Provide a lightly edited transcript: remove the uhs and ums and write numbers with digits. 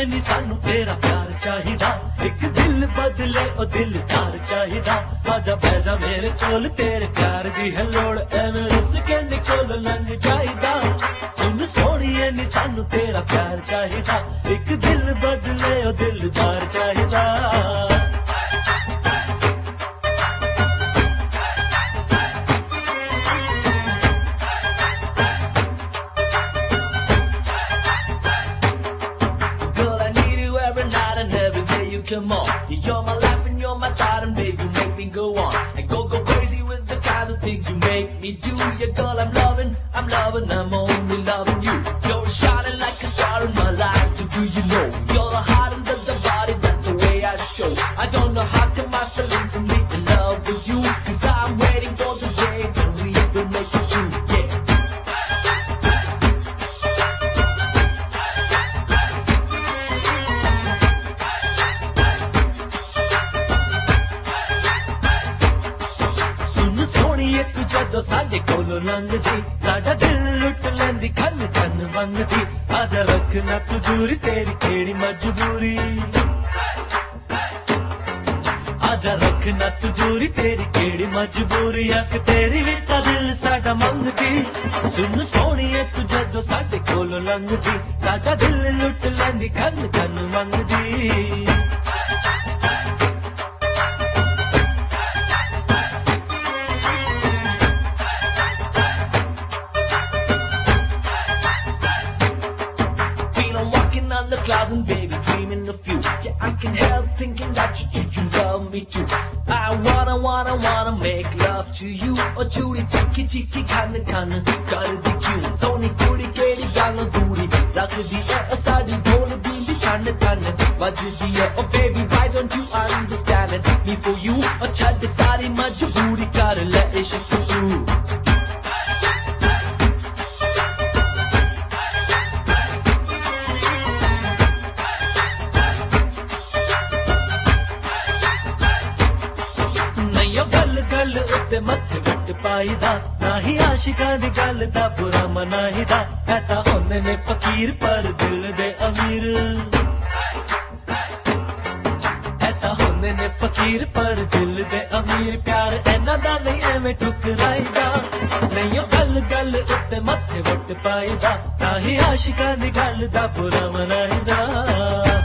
सोनिए नी सानू तेरा प्यार चाहिदा, एक दिल बदले ओ दिलदार चाहिदा। आजा बैजा मेरे कोल तेरे प्यार दी है लोड़, एवें रुस के निकोल लंघ जाईदा। सुन सोनिए नी सानू तेरा प्यार चाहिदा, एक दिल बदले ओ दिलदार चाहिदा। Come on, you're my life and you're my thought, and baby, you make me go on. I go crazy with the kind of things you make me do. Yeah, girl, I'm loving, I'm only loving you. You're shining like a star in my life, so do you know? You're the heart and the body, that's the way I show. I don't know how to my feelings and need in love with you, cause I'm waiting for the day when we will make it true, yeah. सोनिए तू जदों साडे कोलों लंघदी, साडा दिल लुट लैंदी खन खन मंगदी। आजा रखना तू दूरी, तेरी केड़ी मजबूरी। आजा रखना तू दूरी, तेरी केड़ी मजबूरी। अख तेरी विच दिल साडा मंगदी। सुन सोनिए तू जदों साडे कोलों लंघदी, साडा दिल लुट लैंदी खन खन मंगदी। On the clouds and baby dreaming of you. Yeah, I can't help thinking that you love me too. I wanna make love to you. Oh Judy, cheeky, khana kar di kyun? Soni kudi kedi galo duri, rakh di hai saadi bol di khana bajdi hai. Oh baby, why don't you understand? It's me for you. Oh chhad saari majboori kar le ishq tu. गल उत्ते मत्थे what पाईदा, ना ही आशिकां दी गल दा बुरा मनाईदा। है तां होंदे ने फकीर पर दिल दे अमीर, है तां होंदे ने फकीर पर दिल दे अमीर। प्यार इन्हां दा नहीं एवें ठुकराईदा, नहीं ओ गल उत्ते मत्थे वट पाईदा, ना ही आशिकां दी गल दा बुरा मनाईदा।